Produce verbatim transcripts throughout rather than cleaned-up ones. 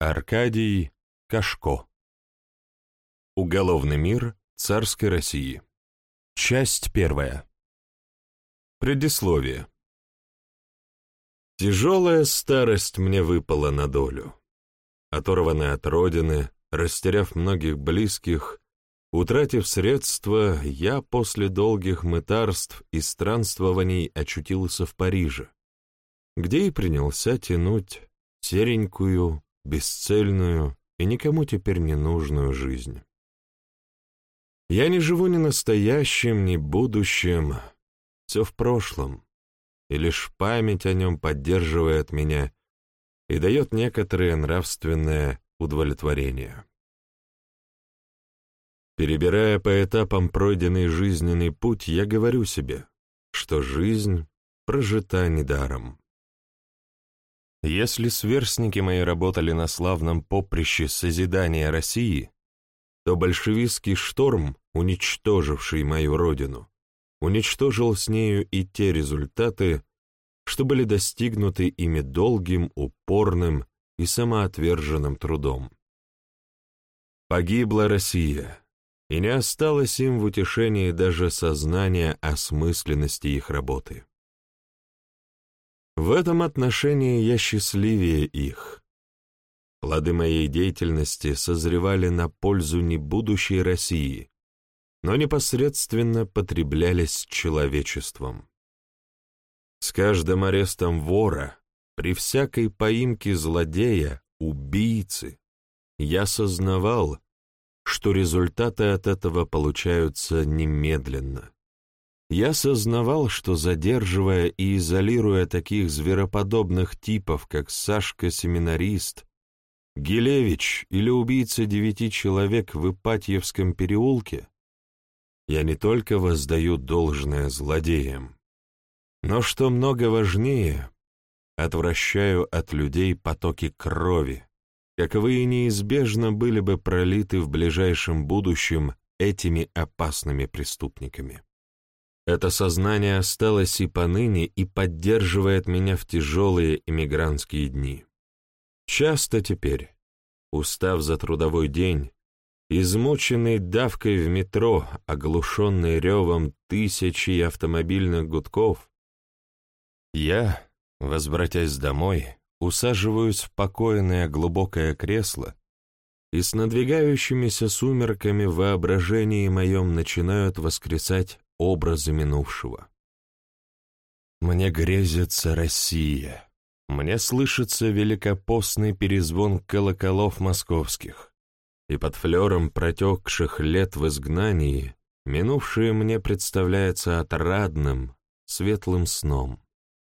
Аркадий Кашко. Уголовный мир царской России. Часть первая. Предисловие. Тяжелая старость мне выпала на долю. Оторванный от родины, растеряв многих близких, утратив средства, я после долгих мытарств и странствований очутился в Париже, где и принялся тянуть серенькую, бесцельную и никому теперь не нужную жизнь. Я не живу ни настоящим, ни будущим, все в прошлом, и лишь память о нем поддерживает меня и дает некоторое нравственное удовлетворение. Перебирая по этапам пройденный жизненный путь, я говорю себе, что жизнь прожита недаром. Если сверстники мои работали на славном поприще созидания России, то большевистский шторм, уничтоживший мою родину, уничтожил с нею и те результаты, что были достигнуты ими долгим, упорным и самоотверженным трудом. Погибла Россия, и не осталось им в утешении даже сознания осмысленности их работы. В этом отношении я счастливее их. Плоды моей деятельности созревали на пользу не будущей России, но непосредственно потреблялись человечеством. С каждым арестом вора, при всякой поимке злодея, убийцы, я сознавал, что результаты от этого получаются немедленно. Я сознавал, что, задерживая и изолируя таких звероподобных типов, как Сашка-семинарист, Гилевич или убийца девяти человек в Ипатьевском переулке, я не только воздаю должное злодеям, но, что много важнее, отвращаю от людей потоки крови, каковые неизбежно были бы пролиты в ближайшем будущем этими опасными преступниками. Это сознание осталось и поныне и поддерживает меня в тяжелые эмигрантские дни. Часто теперь, устав за трудовой день, измученный давкой в метро, оглушенный ревом тысячи автомобильных гудков, я, возвратясь домой, усаживаюсь в покойное глубокое кресло, и с надвигающимися сумерками в воображении моем начинают воскресать образы минувшего. Мне грезится Россия, мне слышится великопостный перезвон колоколов московских, и под флером протекших лет в изгнании минувшее мне представляется отрадным, светлым сном.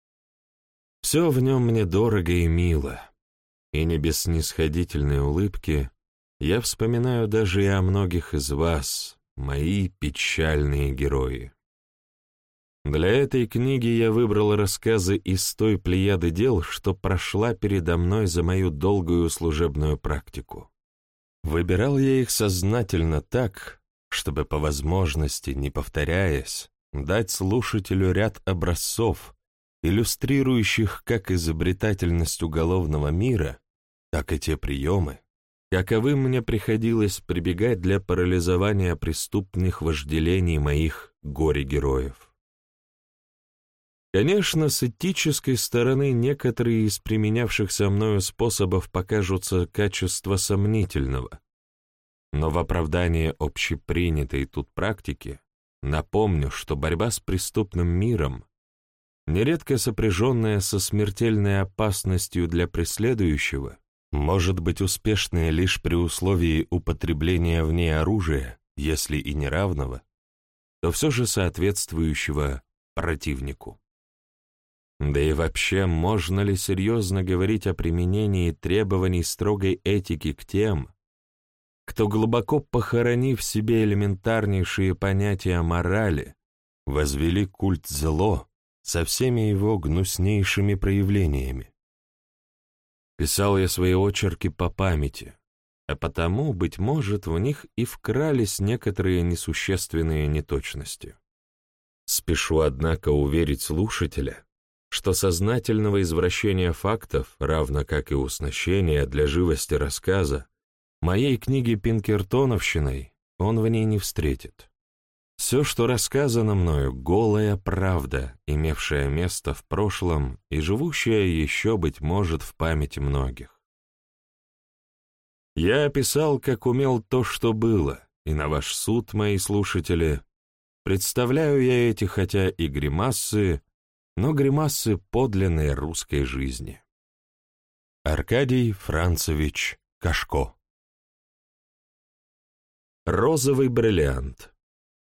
Все в нем мне дорого и мило, и не без снисходительной улыбки я вспоминаю даже и о многих из вас, мои печальные герои. Для этой книги я выбрал рассказы из той плеяды дел, что прошла передо мной за мою долгую служебную практику. Выбирал я их сознательно так, чтобы по возможности, не повторяясь, дать слушателю ряд образцов, иллюстрирующих как изобретательность уголовного мира, так и те приемы, каковым мне приходилось прибегать для парализования преступных вожделений моих горе-героев. Конечно, с этической стороны некоторые из применявшихся мною способов покажутся качества сомнительного, но в оправдание общепринятой тут практики напомню, что борьба с преступным миром, нередко сопряженная со смертельной опасностью для преследующего, может быть успешной лишь при условии употребления в ней оружия, если и неравного, то все же соответствующего противнику. Да и вообще, можно ли серьезно говорить о применении требований строгой этики к тем, кто, глубоко похоронив в себе элементарнейшие понятия о морали, возвели культ зло со всеми его гнуснейшими проявлениями? Писал я свои очерки по памяти, а потому, быть может, в них и вкрались некоторые несущественные неточности. Спешу, однако, уверить слушателя, что сознательного извращения фактов, равно как и уснащения для живости рассказа, моей книги Пинкертоновщиной он в ней не встретит. Все, что рассказано мною, голая правда, имевшая место в прошлом и живущая еще, быть может, в памяти многих. Я описал, как умел, то, что было, и на ваш суд, мои слушатели, представляю я эти хотя и гримасы, но гримасы подлинной русской жизни. Аркадий Францевич Кашко. Розовый бриллиант.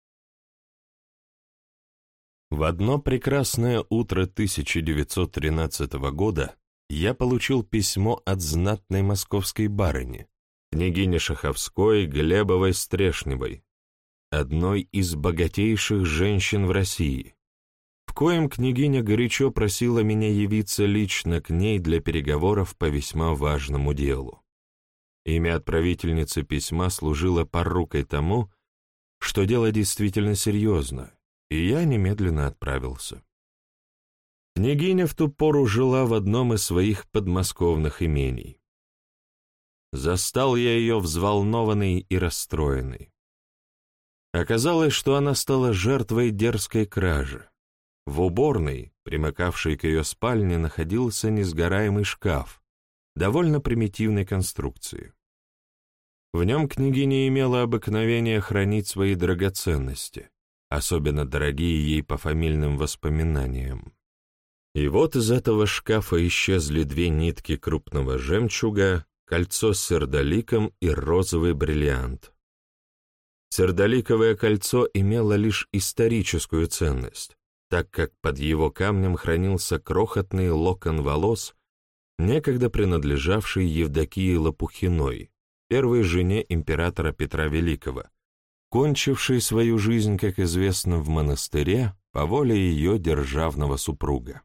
В одно прекрасное утро тысяча девятьсот тринадцатого года я получил письмо от знатной московской барыни, княгини Шаховской Глебовой-Стрешневой, одной из богатейших женщин в России, в коем княгиня горячо просила меня явиться лично к ней для переговоров по весьма важному делу. Имя отправительницы письма служило порукой тому, что дело действительно серьезно, и я немедленно отправился. Княгиня в ту пору жила в одном из своих подмосковных имений. Застал я ее взволнованной и расстроенной. Оказалось, что она стала жертвой дерзкой кражи. В уборной, примыкавшей к ее спальне, находился несгораемый шкаф, довольно примитивной конструкции. В нем княгиня имела обыкновение хранить свои драгоценности, особенно дорогие ей по фамильным воспоминаниям. И вот из этого шкафа исчезли две нитки крупного жемчуга, кольцо с сердоликом и розовый бриллиант. Сердоликовое кольцо имело лишь историческую ценность, так как под его камнем хранился крохотный локон волос, некогда принадлежавший Евдокии Лопухиной, первой жене императора Петра Великого, кончившей свою жизнь, как известно, в монастыре по воле ее державного супруга.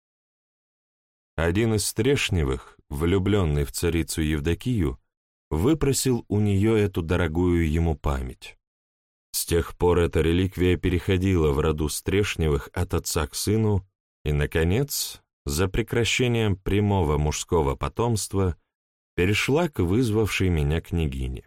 Один из Стрешневых, влюбленный в царицу Евдокию, выпросил у нее эту дорогую ему память. С тех пор эта реликвия переходила в роду Стрешневых от отца к сыну и, наконец, за прекращением прямого мужского потомства, перешла к вызвавшей меня княгине.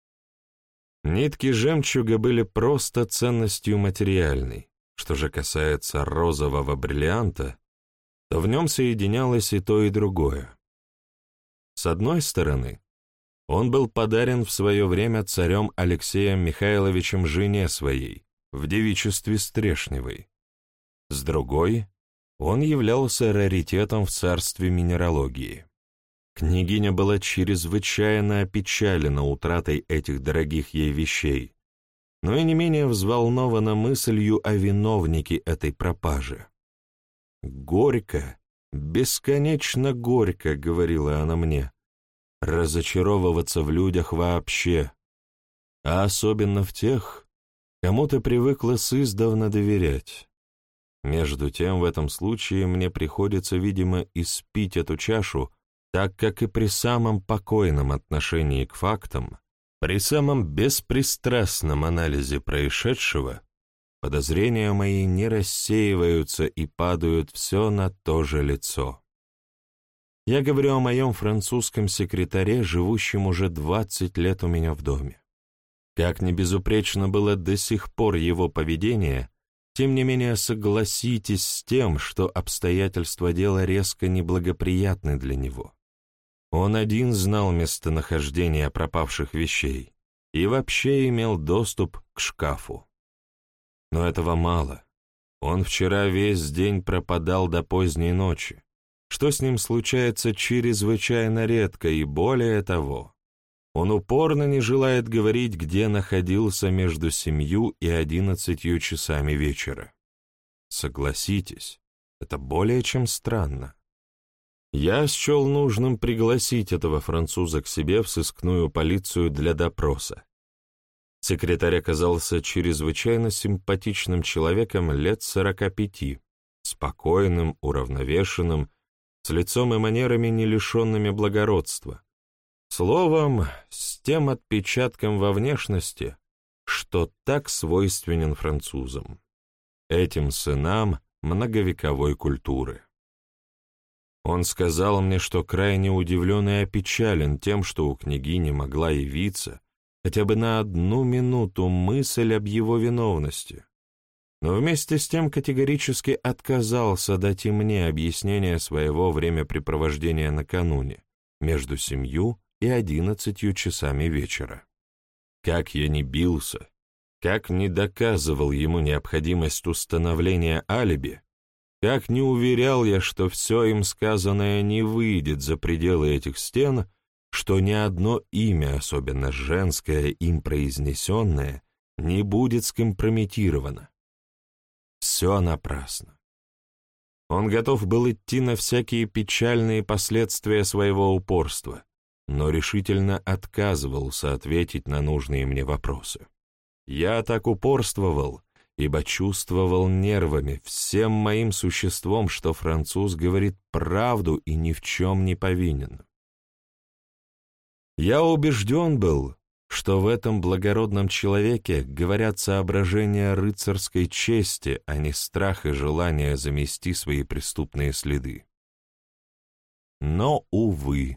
Нитки жемчуга были просто ценностью материальной. Что же касается розового бриллианта, то в нем соединялось и то, и другое. С одной стороны, он был подарен в свое время царем Алексеем Михайловичем жене своей, в девичестве Стрешневой. С другой, он являлся раритетом в царстве минералогии. Княгиня была чрезвычайно опечалена утратой этих дорогих ей вещей, но и не менее взволнована мыслью о виновнике этой пропажи. «Горько, бесконечно горько», — говорила она мне, — «разочаровываться в людях вообще, а особенно в тех, кому ты привыкла сыздавна доверять. Между тем, в этом случае мне приходится, видимо, испить эту чашу, так как и при самом покойном отношении к фактам, при самом беспристрастном анализе происшедшего, подозрения мои не рассеиваются и падают все на то же лицо. Я говорю о моем французском секретаре, живущем уже двадцать лет у меня в доме. Как ни безупречно было до сих пор его поведение, тем не менее согласитесь с тем, что обстоятельства дела резко неблагоприятны для него. Он один знал местонахождение пропавших вещей и вообще имел доступ к шкафу. Но этого мало. Он вчера весь день пропадал до поздней ночи, что с ним случается чрезвычайно редко, и более того, он упорно не желает говорить, где находился между семью и одиннадцатью часами вечера. Согласитесь, это более чем странно. Я счел нужным пригласить этого француза к себе в сыскную полицию для допроса. Секретарь оказался чрезвычайно симпатичным человеком лет сорока пяти, спокойным, уравновешенным, с лицом и манерами, не лишенными благородства. Словом, с тем отпечатком во внешности, что так свойственен французам, этим сынам многовековой культуры. Он сказал мне, что крайне удивлен и опечален тем, что у княгини могла явиться хотя бы на одну минуту мысль об его виновности, но вместе с тем категорически отказался дать и мне объяснение своего времяпрепровождения накануне, между семью и одиннадцатью часами вечера. Как я ни бился, как ни доказывал ему необходимость установления алиби, как ни уверял я, что все им сказанное не выйдет за пределы этих стен, что ни одно имя, особенно женское, им произнесенное, не будет скомпрометировано. Все напрасно. Он готов был идти на всякие печальные последствия своего упорства, но решительно отказывался ответить на нужные мне вопросы. Я так упорствовал, ибо чувствовал нервами, всем моим существом, что француз говорит правду и ни в чем не повинен. Я убежден был, что в этом благородном человеке говорят соображения рыцарской чести, а не страх и желание замести свои преступные следы. Но, увы,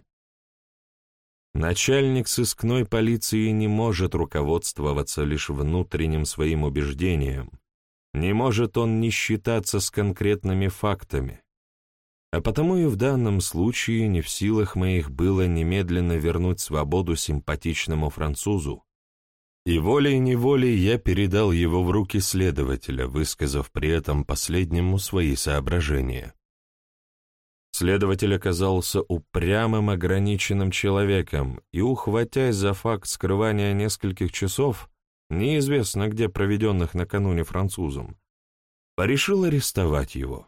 начальник сыскной полиции не может руководствоваться лишь внутренним своим убеждением, не может он не считаться с конкретными фактами, а потому и в данном случае не в силах моих было немедленно вернуть свободу симпатичному французу, и волей-неволей я передал его в руки следователя, высказав при этом последнему свои соображения. Следователь оказался упрямым, ограниченным человеком, и, ухватясь за факт скрывания нескольких часов, неизвестно где проведенных накануне французом, порешил арестовать его.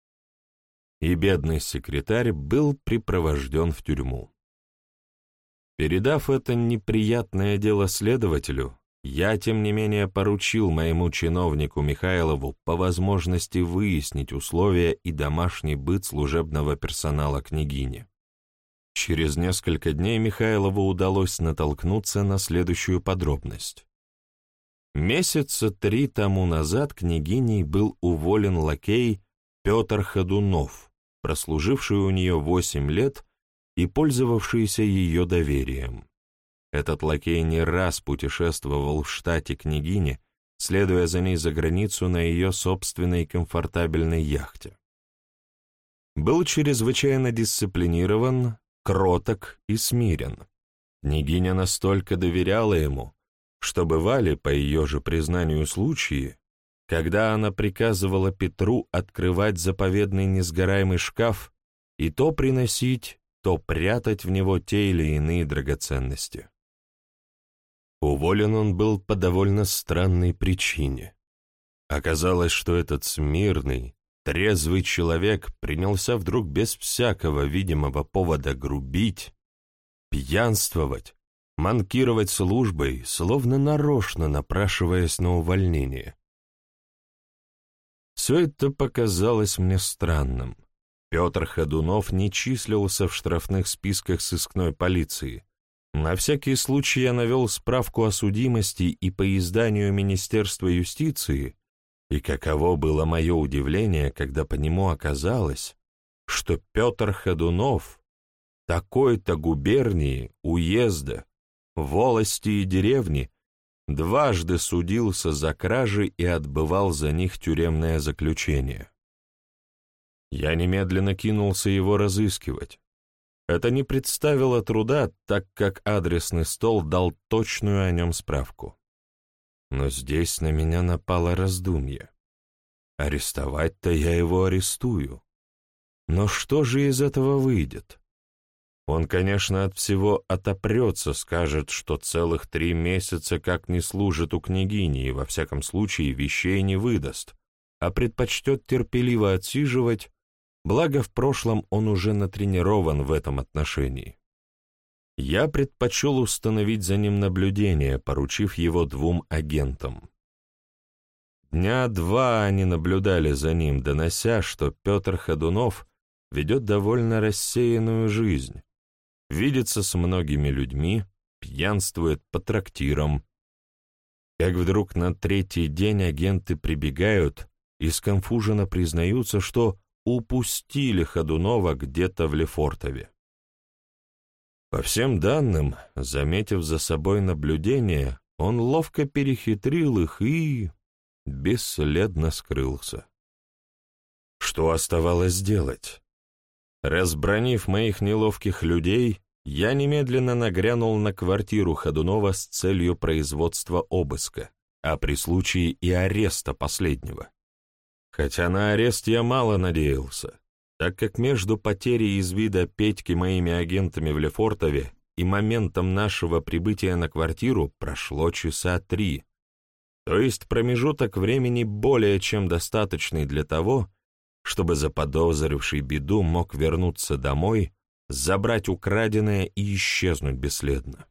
И бедный секретарь был припровожден в тюрьму. Передав это неприятное дело следователю, я, тем не менее, поручил моему чиновнику Михайлову по возможности выяснить условия и домашний быт служебного персонала княгини. Через несколько дней Михайлову удалось натолкнуться на следующую подробность. Месяца три тому назад княгиней был уволен лакей Петр Ходунов, прослуживший у нее восемь лет и пользовавшийся ее доверием. Этот лакей не раз путешествовал в штате княгини, следуя за ней за границу на ее собственной комфортабельной яхте. Был чрезвычайно дисциплинирован, кроток и смирен. Княгиня настолько доверяла ему, что бывали, по ее же признанию, случаи, когда она приказывала Петру открывать заповедный несгораемый шкаф и то приносить, то прятать в него те или иные драгоценности. Уволен он был по довольно странной причине. Оказалось, что этот смирный, трезвый человек принялся вдруг без всякого видимого повода грубить, пьянствовать, манкировать службой, словно нарочно напрашиваясь на увольнение. Все это показалось мне странным. Петр Ходунов не числился в штрафных списках сыскной полиции. На всякий случай я навел справку о судимости и по изданию Министерства юстиции, и каково было мое удивление, когда по нему оказалось, что Петр Ходунов такой-то губернии, уезда, волости и деревни дважды судился за кражи и отбывал за них тюремное заключение. Я немедленно кинулся его разыскивать. Это не представило труда, так как адресный стол дал точную о нем справку. Но здесь на меня напало раздумье. Арестовать-то я его арестую. Но что же из этого выйдет? Он, конечно, от всего отопрется, скажет, что целых три месяца как не служит у княгини и во всяком случае вещей не выдаст, а предпочтет терпеливо отсиживать, благо в прошлом он уже натренирован в этом отношении. Я предпочел установить за ним наблюдение, поручив его двум агентам. Дня два они наблюдали за ним, донося, что Петр Ходунов ведет довольно рассеянную жизнь, видится с многими людьми, пьянствует по трактирам. Как вдруг на третий день агенты прибегают и сконфуженно признаются, что упустили Ходунова где-то в Лефортове. По всем данным, заметив за собой наблюдение, он ловко перехитрил их и бесследно скрылся. Что оставалось делать? Разбранив моих неловких людей, я немедленно нагрянул на квартиру Ходунова с целью производства обыска, а при случае и ареста последнего. Хотя на арест я мало надеялся, так как между потерей из вида Петьки моими агентами в Лефортове и моментом нашего прибытия на квартиру прошло часа три, то есть промежуток времени более чем достаточный для того, чтобы заподозривший беду мог вернуться домой, забрать украденное и исчезнуть бесследно.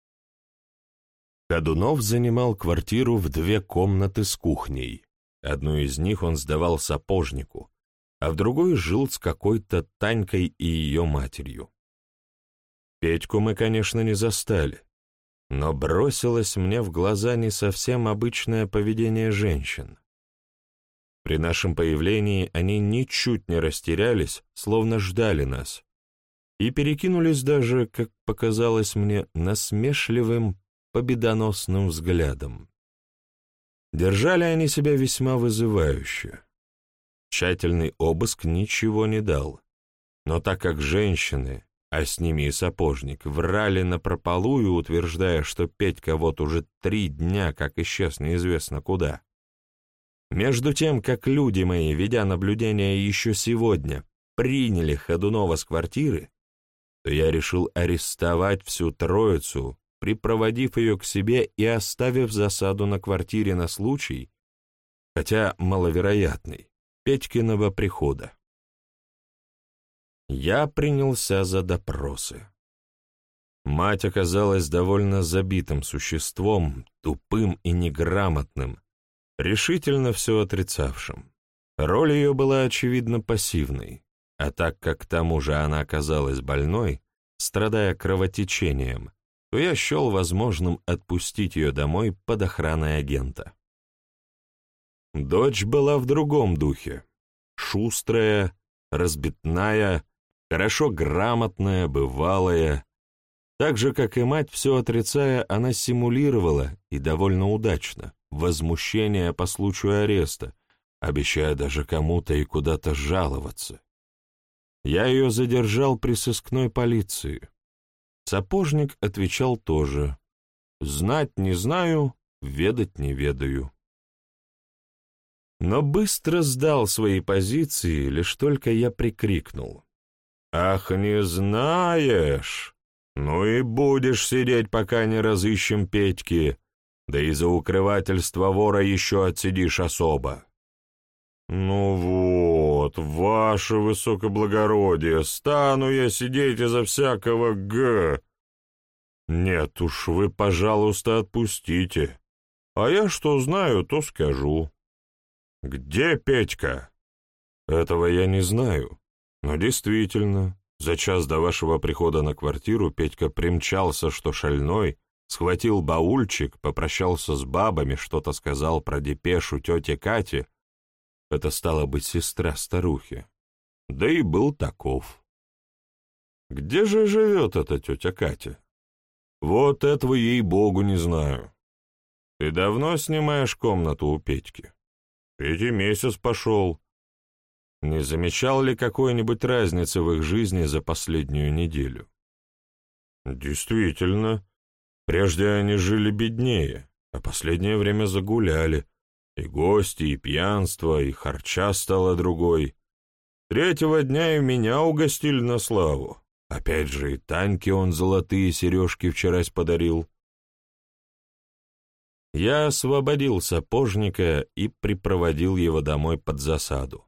Ходунов занимал квартиру в две комнаты с кухней. Одну из них он сдавал сапожнику, а в другой жил с какой-то Танькой и ее матерью. Петьку мы, конечно, не застали, но бросилось мне в глаза не совсем обычное поведение женщин. При нашем появлении они ничуть не растерялись, словно ждали нас, и перекинулись даже, как показалось мне, насмешливым, победоносным взглядом. Держали они себя весьма вызывающе. Тщательный обыск ничего не дал, но так как женщины, а с ними и сапожник, врали напропалую, утверждая, что Петька вот уже три дня как исчез неизвестно куда, между тем, как люди мои, ведя наблюдение еще сегодня, приняли Ходунова с квартиры, то я решил арестовать всю троицу, припроводив ее к себе и оставив засаду на квартире на случай, хотя маловероятный, Петькиного прихода. Я принялся за допросы. Мать оказалась довольно забитым существом, тупым и неграмотным, решительно все отрицавшим. Роль ее была, очевидно, пассивной, а так как к тому же она оказалась больной, страдая кровотечением, то я счел возможным отпустить ее домой под охраной агента. Дочь была в другом духе. Шустрая, разбитная, хорошо грамотная, бывалая. Так же, как и мать, все отрицая, она симулировала, и довольно удачно, возмущение по случаю ареста, обещая даже кому-то и куда-то жаловаться. Я ее задержал при сыскной полиции. Сапожник отвечал тоже: «Знать не знаю, ведать не ведаю». Но быстро сдал свои позиции, лишь только я прикрикнул: «Ах, не знаешь? Ну и будешь сидеть, пока не разыщем Петьки, да и за укрывательство вора еще отсидишь особо». «Ну вот, ваше высокоблагородие, стану я сидеть из-за всякого г...» «Нет уж, вы, пожалуйста, отпустите, а я что знаю, то скажу». «Где Петька?» «Этого я не знаю, но действительно, за час до вашего прихода на квартиру Петька примчался, что шальной, схватил баульчик, попрощался с бабами, что-то сказал про депешу тете Кате, это стала быть сестра старухи, да и был таков. Где же живет эта тетя Катя? Вот этого, ей-богу, не знаю. Ты давно снимаешь комнату у Петьки? Третий месяц пошел. Не замечал ли какой-нибудь разницы в их жизни за последнюю неделю? Действительно, прежде они жили беднее, а последнее время загуляли. И гости, и пьянство, и харча стало другой. Третьего дня и меня угостили на славу. Опять же и Таньке он золотые сережки вчерась подарил. Я освободил сапожника и припроводил его домой под засаду.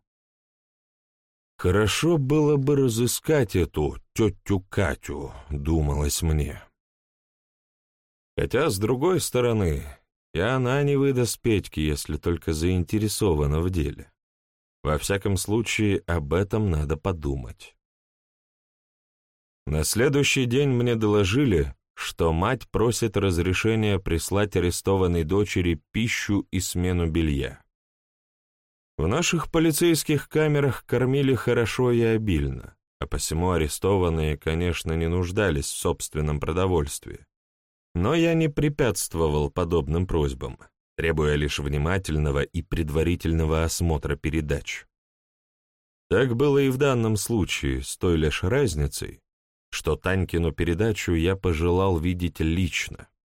Хорошо было бы разыскать эту тетю Катю, думалось мне. Хотя, с другой стороны, и она не выдаст Петьки, если только заинтересована в деле. Во всяком случае, об этом надо подумать. На следующий день мне доложили, что мать просит разрешения прислать арестованной дочери пищу и смену белья. В наших полицейских камерах кормили хорошо и обильно, а посему арестованные, конечно, не нуждались в собственном продовольствии. Но я не препятствовал подобным просьбам, требуя лишь внимательного и предварительного осмотра передач. Так было и в данном случае, с той лишь разницей, что Танькину передачу я пожелал видеть лично.